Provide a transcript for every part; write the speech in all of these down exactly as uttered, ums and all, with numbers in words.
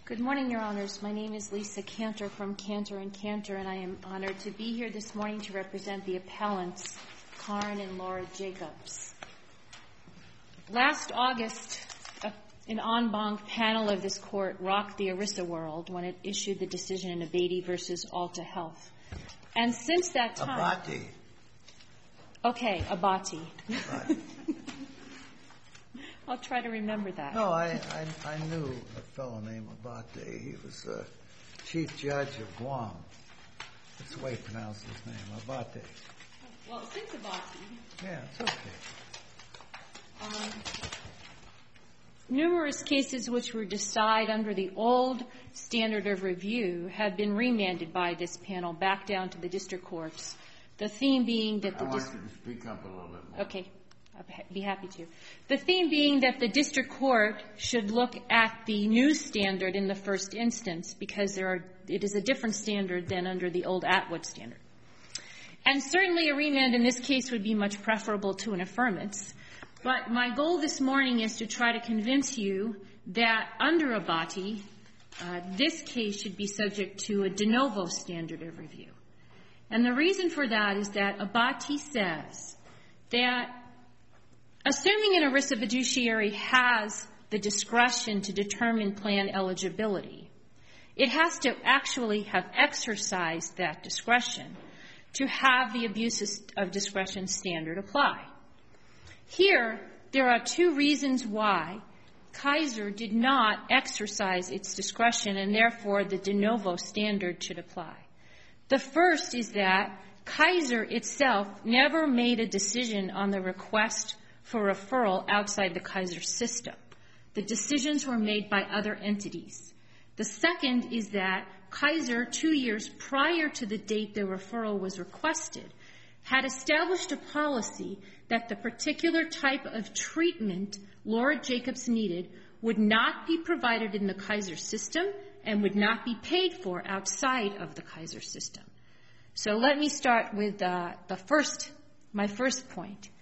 Good morning, Your Honors. My name is Lisa Cantor from Cantor and Cantor, and I am honored to be here this morning to represent the appellants, Karen and Laura Jacobs. Last August, a, an en banc panel of this court rocked the ERISA world when it issued the decision in Abate versus Alta Health. And since that time... Abate. Okay, Abate. Right. I'll try to remember that. No, I, I, I knew a fellow named Abate. He was uh, chief judge of Guam. That's the way he pronounced his name, Abate. Well, since Abate... Yeah, it's okay. Um, numerous cases which were decided under the old standard of review have been remanded by this panel back down to the district courts. The theme being that the... I want you to speak up a little bit more. Okay. I'd be happy to. The theme being that the district court should look at the new standard in the first instance because there are, it is a different standard than under the old Atwood standard. And certainly a remand in this case would be much preferable to an affirmance. But my goal this morning is to try to convince you that under Abate, uh, this case should be subject to a de novo standard of review. And the reason for that is that Abate says that assuming an ERISA fiduciary has the discretion to determine plan eligibility, it has to actually have exercised that discretion to have the abuse of discretion standard apply. Here, there are two reasons why Kaiser did not exercise its discretion and therefore the de novo standard should apply. The first is that Kaiser itself never made a decision on the request for referral outside the Kaiser system. The decisions were made by other entities. The second is that Kaiser, two years prior to the date the referral was requested, had established a policy that the particular type of treatment Laura Jacobs needed would not be provided in the Kaiser system and would not be paid for outside of the Kaiser system. So let me start with uh, the first, my first point.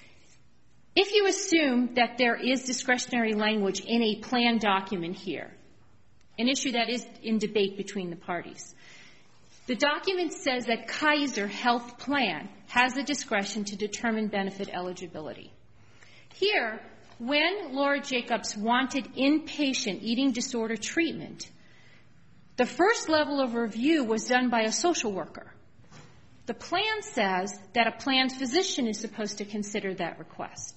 If you assume that there is discretionary language in a plan document here, an issue that is in debate between the parties, the document says that Kaiser Health Plan has the discretion to determine benefit eligibility. Here, when Laura Jacobs wanted inpatient eating disorder treatment, the first level of review was done by a social worker. The plan says that a planned physician is supposed to consider that request.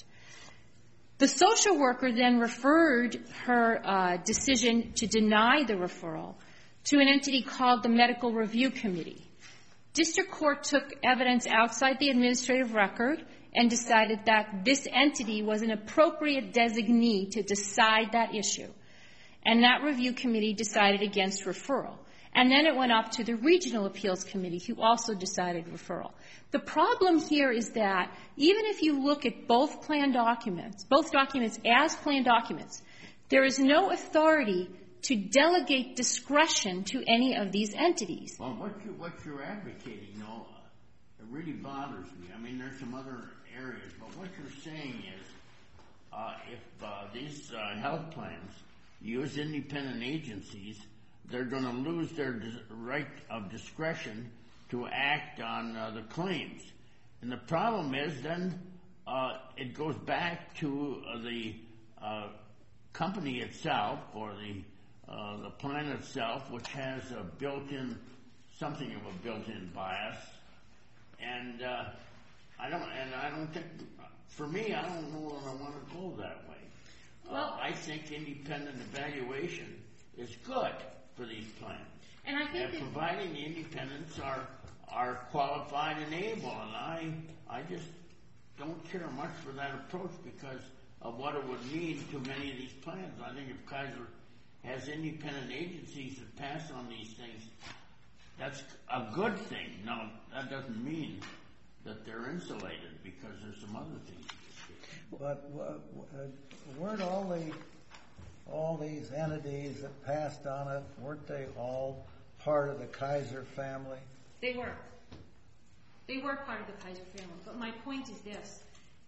The social worker then referred her uh, decision to deny the referral to an entity called the Medical Review Committee. District Court took evidence outside the administrative record and decided that this entity was an appropriate designee to decide that issue. And that review committee decided against referral. And then it went up to the Regional Appeals Committee, who also decided referral. The problem here is that even if you look at both plan documents, both documents as plan documents, there is no authority to delegate discretion to any of these entities. Well, what, you, what you're advocating, though, it really bothers me. I mean, there's some other areas, but what you're saying is uh, if uh, these uh, health plans use independent agencies, they're going to lose their dis- right of discretion to act on uh, the claims. And the problem is then uh, it goes back to uh, the uh, company itself or the uh, the plan itself, which has a built-in, something of a built-in bias. And uh, I don't, and I don't think, for me, I don't know that I want to go that way. Well, uh, I think independent evaluation is good for these plans. And I think and that providing the independents are are qualified and able, and I I just don't care much for that approach because of what it would mean to many of these plans. I think if Kaiser has independent agencies that pass on these things, that's a good thing. Now, that doesn't mean that they're insulated because there's some other things. But uh, weren't all the all these entities that passed on it, weren't they all part of the Kaiser family? They were. They were part of the Kaiser family. But my point is this.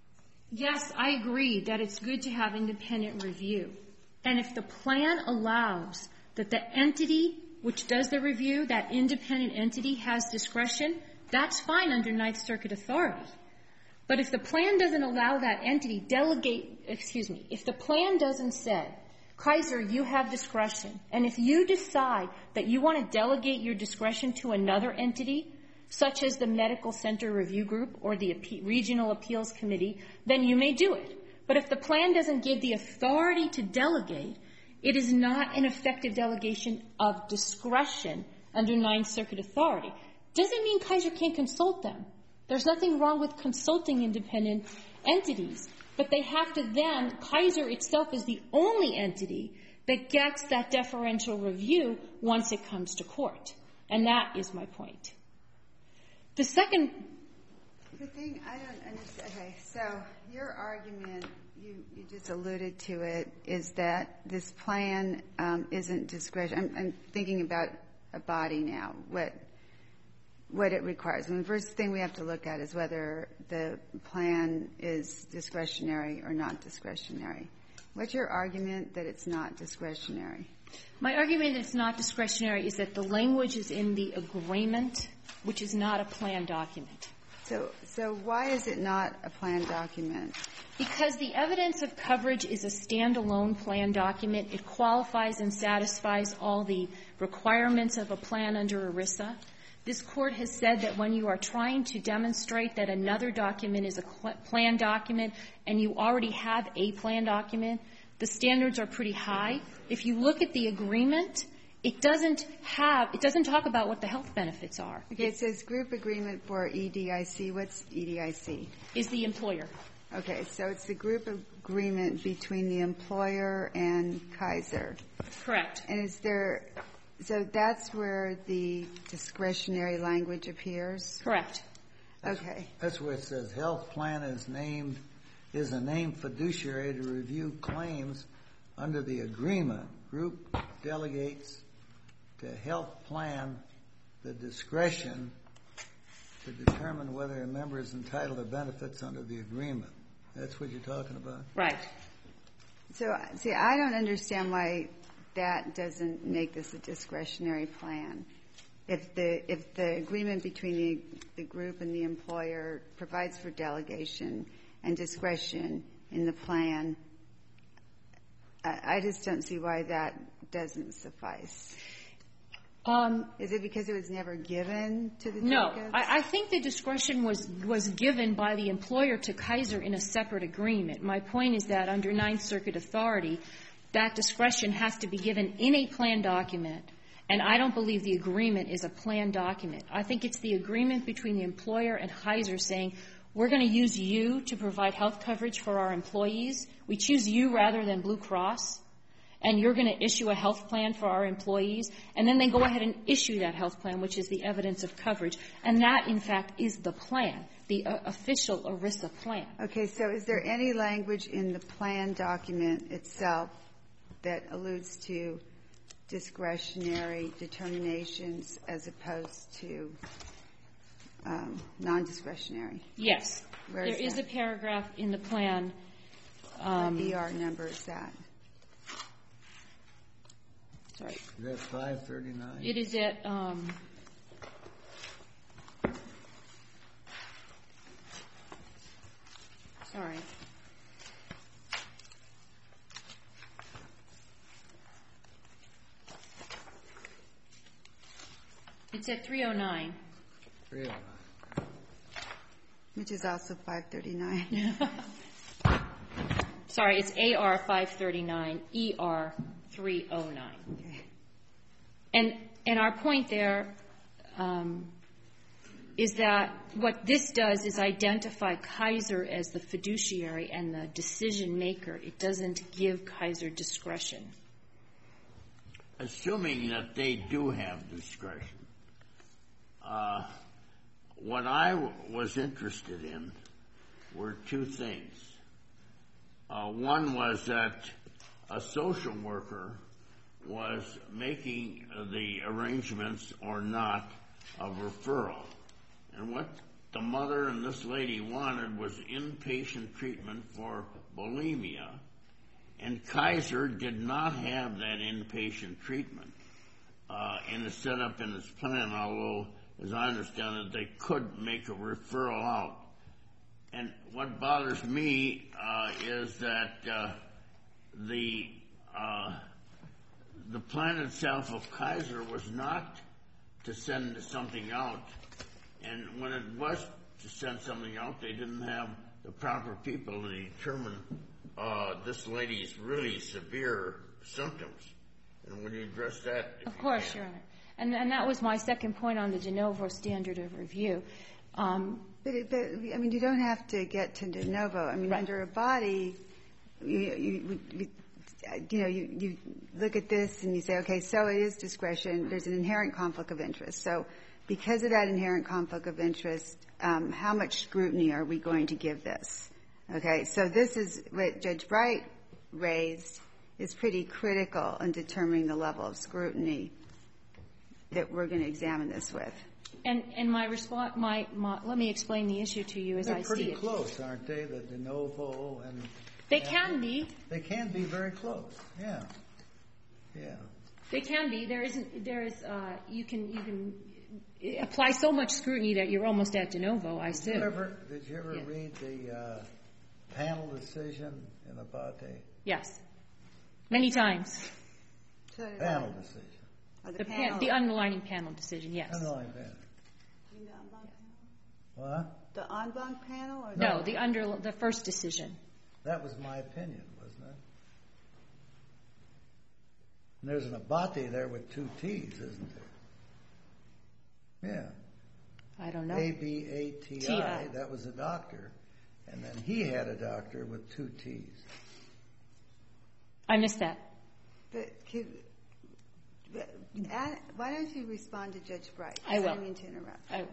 Yes, I agree that it's good to have independent review. And if the plan allows that the entity which does the review, that independent entity, has discretion, that's fine under Ninth Circuit authority. But if the plan doesn't allow that entity delegate, excuse me, if the plan doesn't say, Kaiser, you have discretion, and if you decide that you want to delegate your discretion to another entity, such as the Medical Center Review Group or the Appe- Regional Appeals Committee, then you may do it. But if the plan doesn't give the authority to delegate, it is not an effective delegation of discretion under Ninth Circuit authority. Doesn't mean Kaiser can't consult them. There's nothing wrong with consulting independent entities. But they have to then, Kaiser itself is the only entity that gets that deferential review once it comes to court. And that is my point. The second... The thing I don't understand, okay, so your argument, you, you just alluded to it, is that this plan um, isn't discretion. I'm, I'm thinking about a body now, what what it requires. I mean, the first thing we have to look at is whether the plan is discretionary or not discretionary. What's your argument that it's not discretionary? My argument that it's not discretionary is that the language is in the agreement, which is not a plan document. So, so why is it not a plan document? Because the evidence of coverage is a standalone plan document. It qualifies and satisfies all the requirements of a plan under ERISA. This Court has said that when you are trying to demonstrate that another document is a plan document and you already have a plan document, the standards are pretty high. If you look at the agreement, it doesn't have, it doesn't talk about what the health benefits are. Okay, it says group agreement for E D I C. What's E D I C? Is the employer. Okay, so it's the group agreement between the employer and Kaiser. Correct. And is there, so that's where the discretionary language appears? Correct. Okay. That's where it says health plan is named, is a named fiduciary to review claims under the agreement. Group delegates to health plan the discretion to determine whether a member is entitled to benefits under the agreement. That's what you're talking about? Right. So, see, I don't understand why that doesn't make this a discretionary plan. If the if the agreement between the, the group and the employer provides for delegation and discretion in the plan, I, I just don't see why that doesn't suffice. Um, Is it because it was never given to the No. delegates? I, I think the discretion was, was given by the employer to Kaiser in a separate agreement. My point is that under Ninth Circuit authority, that discretion has to be given in a plan document, and I don't believe the agreement is a plan document. I think it's the agreement between the employer and Kaiser saying, we're going to use you to provide health coverage for our employees. We choose you rather than Blue Cross. And you're going to issue a health plan for our employees, and then they go ahead and issue that health plan, which is the evidence of coverage. And that, in fact, is the plan, the uh, official ERISA plan. Okay, so is there any language in the plan document itself that alludes to discretionary determinations as opposed to um, non-discretionary? Yes. Where there is is that? a paragraph in the plan. Um, what E R number is that? Sorry. Is that five thirty-nine? It is at, um, sorry. It's at three oh nine. three oh nine. Which is also five thirty-nine. Sorry, it's A R five thirty-nine, E R three oh nine. Okay. And and our point there um, is that what this does is identify Kaiser as the fiduciary and the decision maker. It doesn't give Kaiser discretion. Assuming that they do have discretion, uh, what I w- was interested in were two things. Uh, one was that a social worker was making the arrangements or not of referral. And what the mother and this lady wanted was inpatient treatment for bulimia. and Kaiser did not have that inpatient treatment uh, in the setup in its plan, although, as I understand it, they could make a referral out. And what bothers me uh, is that uh, the uh, the plan itself of Kaiser was not to send something out, and when it was to send something out, they didn't have the proper people to determine uh, this lady's really severe symptoms. And will you address that? Of course, Your Honor. And, and that was my second point on the de novo standard of review. Um, but, it, but, I mean, you don't have to get to de novo. I mean, right. Under a body, you, you, you, you know, you, you look at this and you say, okay, so it is discretion. There's an inherent conflict of interest. So because of that inherent conflict of interest, um, how much scrutiny are we going to give this? Okay, so this is what Judge Bright raised is pretty critical in determining the level of scrutiny that we're going to examine this with. And, and my response, my, my, let me explain the issue to you as They're I see it. They're pretty close, aren't they? The de novo and they can be. They can be very close. Yeah, yeah. They can be. There isn't. There is. Uh, you can. You can apply so much scrutiny that you're almost at de novo. I assume. Did you ever, did you ever yeah. read the uh, panel decision in Abate? Yes, many times. So panel decision. Oh, the, the, panel. pan, the underlining panel decision. Yes. Underlining panel. You mean the en banc panel? What? The en banc panel, or no? No, the under the first decision. That was my opinion, wasn't it? And there's an Abate there with two T's, isn't there? Yeah. I don't know. A B A T I. That was a doctor. And then he had a doctor with two T's. I missed that. But, could, but add, why don't you respond to Judge Bright? I will. I didn't mean to interrupt. I will.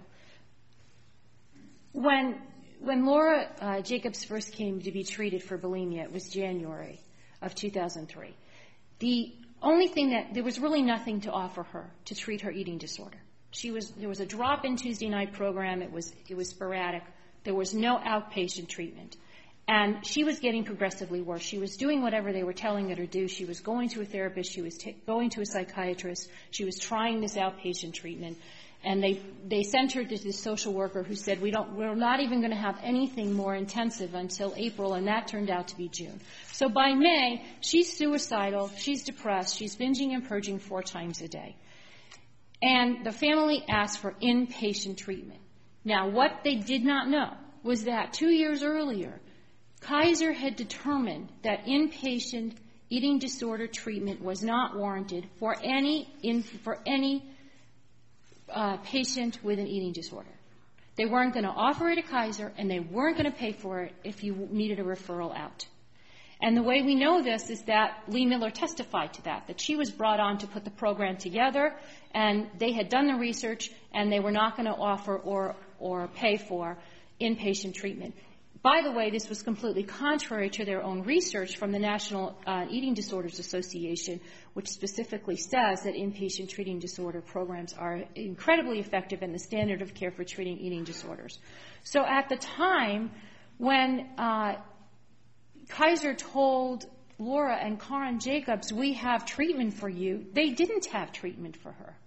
When, when Laura uh, Jacobs first came to be treated for bulimia, it was January of two thousand three. The only thing that, there was really nothing to offer her to treat her eating disorder. She was, there was a drop-in Tuesday night program. It was, it was sporadic. There was no outpatient treatment. And she was getting progressively worse. She was doing whatever they were telling her to do. She was going to a therapist. She was t- going to a psychiatrist. She was trying this outpatient treatment. And they, they sent her to this social worker who said, we don't, we're not even going to have anything more intensive until April, and that turned out to be June. So by May, she's suicidal, she's depressed, she's binging and purging four times a day. And the family asked for inpatient treatment. Now, what they did not know was that two years earlier, Kaiser had determined that inpatient eating disorder treatment was not warranted for any, in, for any Uh, patient with an eating disorder. They weren't going to offer it at Kaiser, and they weren't going to pay for it if you needed a referral out. And the way we know this is that Lee Miller testified to that, that she was brought on to put the program together, and they had done the research, and they were not going to offer or, or pay for inpatient treatment. By the way, this was completely contrary to their own research from the National uh, Eating Disorders Association, which specifically says that inpatient treating disorder programs are incredibly effective in the standard of care for treating eating disorders. So at the time when uh, Kaiser told Laura and Karen Jacobs, we have treatment for you, they didn't have treatment for her.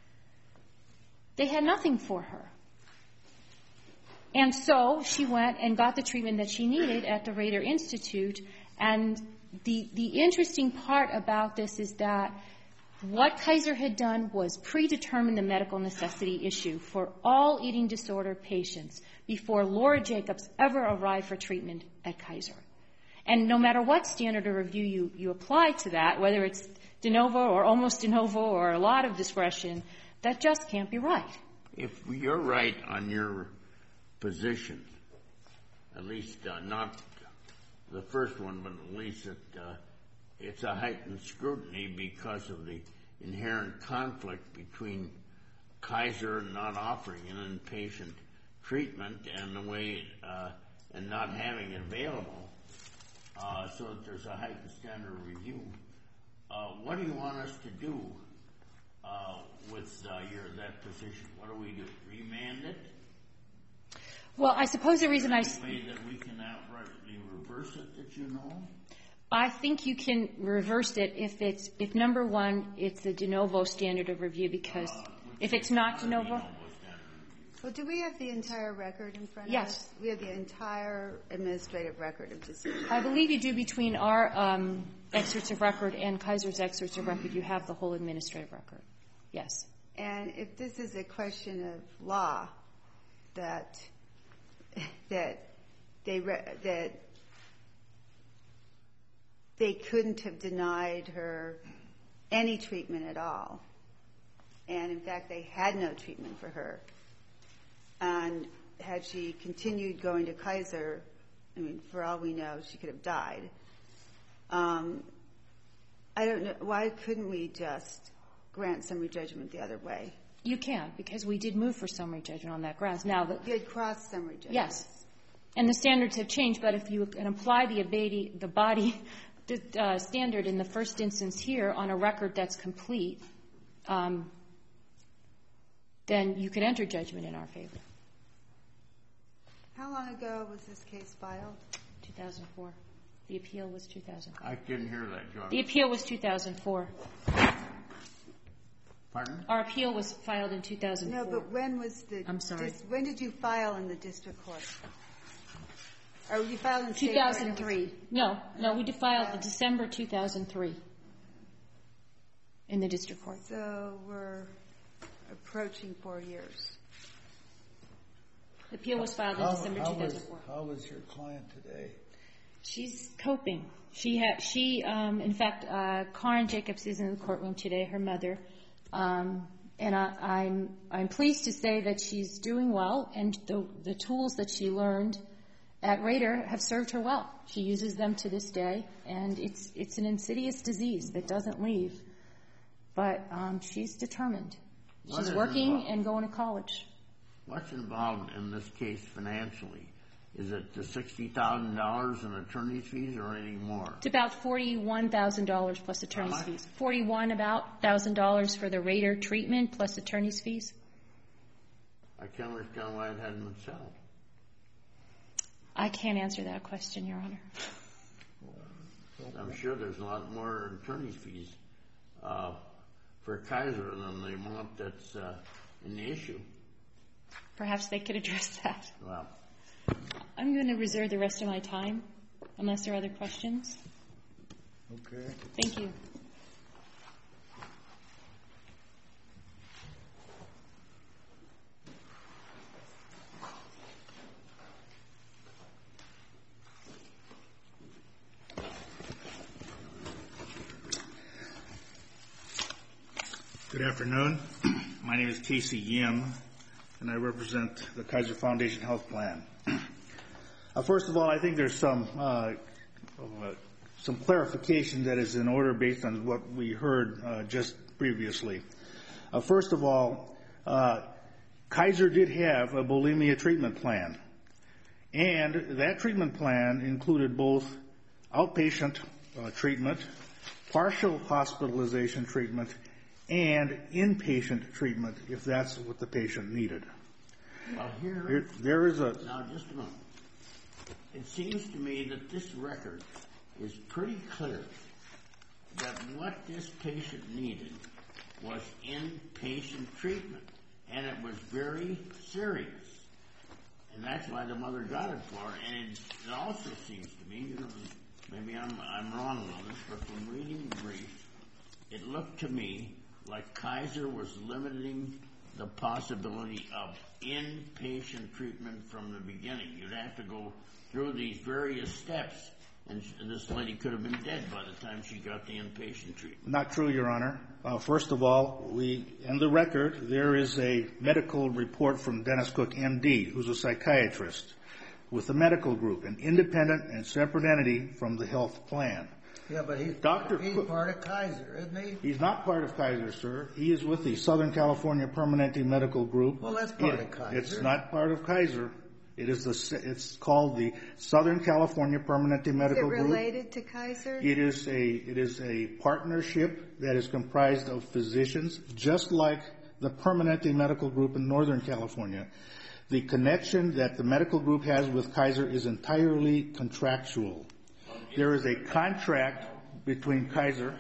They had nothing for her. And so she went and got the treatment that she needed at the Rader Institute. And the, the interesting part about this is that what Kaiser had done was predetermine the medical necessity issue for all eating disorder patients before Laura Jacobs ever arrived for treatment at Kaiser. And no matter what standard of review you, you apply to that, whether it's de novo or almost de novo or a lot of discretion, that just can't be right. If you're right on your position, at least uh, not the first one, but at least it, uh, it's a heightened scrutiny because of the inherent conflict between Kaiser not offering an inpatient treatment and the way uh, and not having it available, uh, so that there's a heightened standard of review. Uh, what do you want us to do uh, with uh, your that position? What do we do? Remand it? Well, I suppose the reason I... Is there a way that we can outrightly reverse it that you know? I think you can reverse it if it's, if number one, it's a de novo standard of review, because uh, if it's not de novo. Well, do we have the entire record in front yes. of us? We have the entire administrative record of decision. I believe you do. Between our um, excerpts of record and Kaiser's excerpts of record, you have the whole administrative record. Yes. And if this is a question of law, that that they re- that they couldn't have denied her any treatment at all, and in fact they had no treatment for her, and had she continued going to Kaiser, I mean, for all we know, she could have died. Um, I don't know, why couldn't we just grant summary judgment the other way? You can, because we did move for summary judgment on that grounds. Now, the, you had cross summary judgment. Yes, and the standards have changed. But if you can apply the abate, the body the, uh, standard in the first instance here on a record that's complete, um, then you could enter judgment in our favor. How long ago was this case filed? two thousand four. The appeal was two thousand four. I didn't hear that, John. The appeal was two thousand four. Pardon? Our appeal was filed in two thousand four. No, but when was the... I'm sorry. Dis, when did you file in the district court? Or you filed in state two thousand three. Court? No, no, we filed in December two thousand three in the district court. So we're approaching four years. The appeal was filed in how, December how two thousand four. Was, how was your client today? She's coping. She had, she, um, in fact, uh, Karen Jacobs is in the courtroom today, her mother. Um, and I, I'm, I'm pleased to say that she's doing well, and the, the tools that she learned at Rader have served her well. She uses them to this day, and it's, it's an insidious disease that doesn't leave. But, um, she's determined. She's working involved? And going to college. What's involved in this case financially? Is it the sixty thousand dollars in attorney's fees or anything more? It's about forty-one thousand dollars plus attorney's fees. forty-one about one thousand dollars for the Rader treatment plus attorney's fees. I can't understand why it hadn't been settled. I can't answer that question, Your Honor. I'm sure there's a lot more attorney's fees uh, for Kaiser than the amount that's uh, in the issue. Perhaps they could address that. Well, I'm going to reserve the rest of my time, unless there are other questions. Okay. Thank you. Good afternoon. My name is Casey Yim, and I represent the Kaiser Foundation Health Plan. Uh, first of all, I think there's some uh, uh, some clarification that is in order based on what we heard uh, just previously. Uh, first of all, uh, Kaiser did have a bulimia treatment plan, and that treatment plan included both outpatient uh, treatment, partial hospitalization treatment, and inpatient treatment if that's what the patient needed. Well, here, there, there is a... Now, just a moment. It seems to me that this record is pretty clear that what this patient needed was inpatient treatment, and it was very serious. And that's why the mother got it for her. And it, it also seems to me, you know, maybe I'm, I'm wrong on this, but from reading the brief, it looked to me like Kaiser was limiting the possibility of inpatient treatment from the beginning. You'd have to go through these various steps, and this lady could have been dead by the time she got the inpatient treatment. Not true, Your Honor. Uh, first of all, we, in the record, there is a medical report from Dennis Cook, M D, who's a psychiatrist, with the medical group, an independent and separate entity from the health plan. Yeah, but he's, Doctor he's Cook, part of Kaiser, isn't he? He's not part of Kaiser, sir. He is with the Southern California Permanente Medical Group. Well, that's part it, of Kaiser. It's not part of Kaiser. It is the. It's called the Southern California Permanente Medical Group. Is it related to Kaiser? It is a. It is a partnership that is comprised of physicians, just like the Permanente Medical Group in Northern California. The connection that the medical group has with Kaiser is entirely contractual. There is a contract between Kaiser.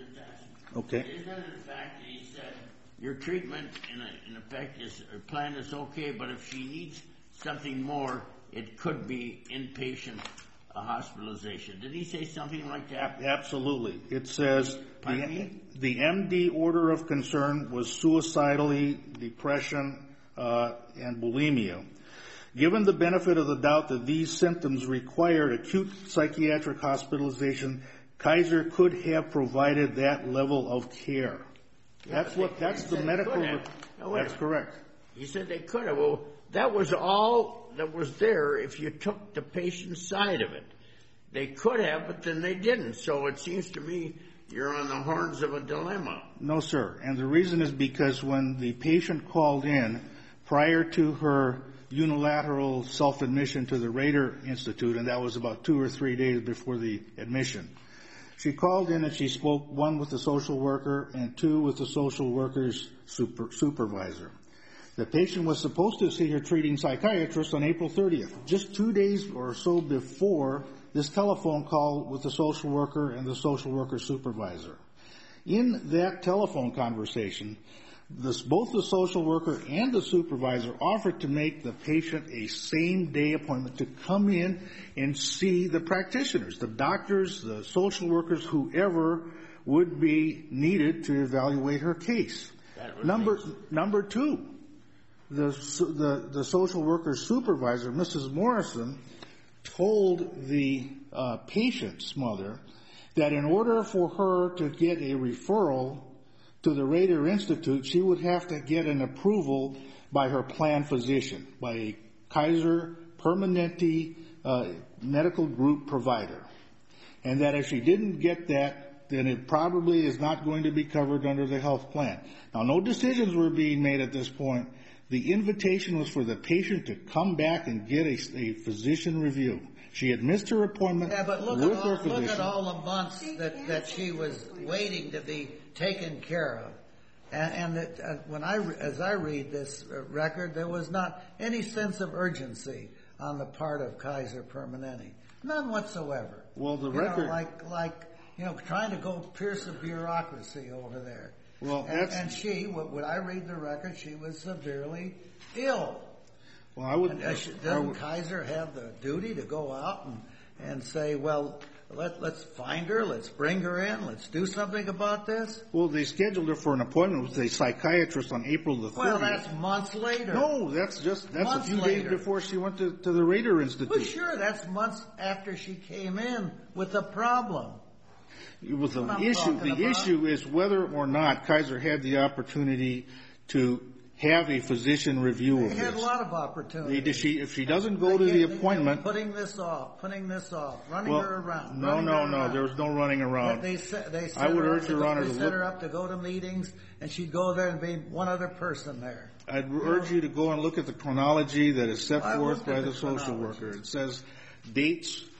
Okay. Isn't it the fact that he said your treatment, in, a, in effect, is or plan is okay, but if she needs something more, it could be inpatient uh, hospitalization. Did he say something like that? Absolutely. It says Pardon the, me? the M D order of concern was suicidally, depression, uh, and bulimia. Given the benefit of the doubt that these symptoms required acute psychiatric hospitalization, Kaiser could have provided that level of care. Yeah, That's what. That's the medical. No, That's correct. He said they could have. Well, that was all that was there if you took the patient's side of it. They could have, but then they didn't. So it seems to me you're on the horns of a dilemma. No, sir. And the reason is because when the patient called in prior to her unilateral self-admission to the Rader Institute, and that was about two or three days before the admission, she called in and she spoke, one, with the social worker and two, with the social worker's super, supervisor. The patient was supposed to see her treating psychiatrist on April thirtieth, just two days or so before this telephone call with the social worker and the social worker supervisor. In that telephone conversation, This, both the social worker and the supervisor offered to make the patient a same-day appointment to come in and see the practitioners, the doctors, the social workers, whoever would be needed to evaluate her case. Number number two, the, the, the social worker supervisor, Missus Morrison, told the uh, patient's mother that in order for her to get a referral to the Rader Institute, she would have to get an approval by her plan physician, by a Kaiser Permanente uh, medical group provider. And that if she didn't get that, then it probably is not going to be covered under the health plan. Now, no decisions were being made at this point. The invitation was for the patient to come back and get a, a physician review. She had missed her appointment Yeah, but look, with at all, her physician. look at all the months that, that she was waiting to be taken care of. And, and that, uh, when I, as I read this uh, record, there was not any sense of urgency on the part of Kaiser Permanente. None whatsoever. Well, the you record... know, like, like, you know, trying to go pierce a bureaucracy over there. Well, and, that's... and she, when I read the record, she was severely ill. Well, I would... And, uh, doesn't would, Kaiser have the duty to go out and, and say, well, let, let's find her, let's bring her in, let's do something about this? Well, they scheduled her for an appointment with a psychiatrist on April the thirtieth. Well, that's months later. No, that's just, that's months a few later. days before she went to, to the Rader Institute. Well, sure, that's months after she came in with a problem. With the issue, the about. issue is whether or not Kaiser had the opportunity to have a physician review they of this. They had a lot of opportunities. They, she, if she doesn't go they, to the they, appointment... Putting this off, putting this off, running well, her around. No, no, no, around. there was no running around. They, they, they set I would her urge up Your to, Honor they to set look... her up to go to meetings, and she'd go there and be one other person there. I'd you urge know, you to go and look at the chronology that is set I forth by the, the the social worker. It says dates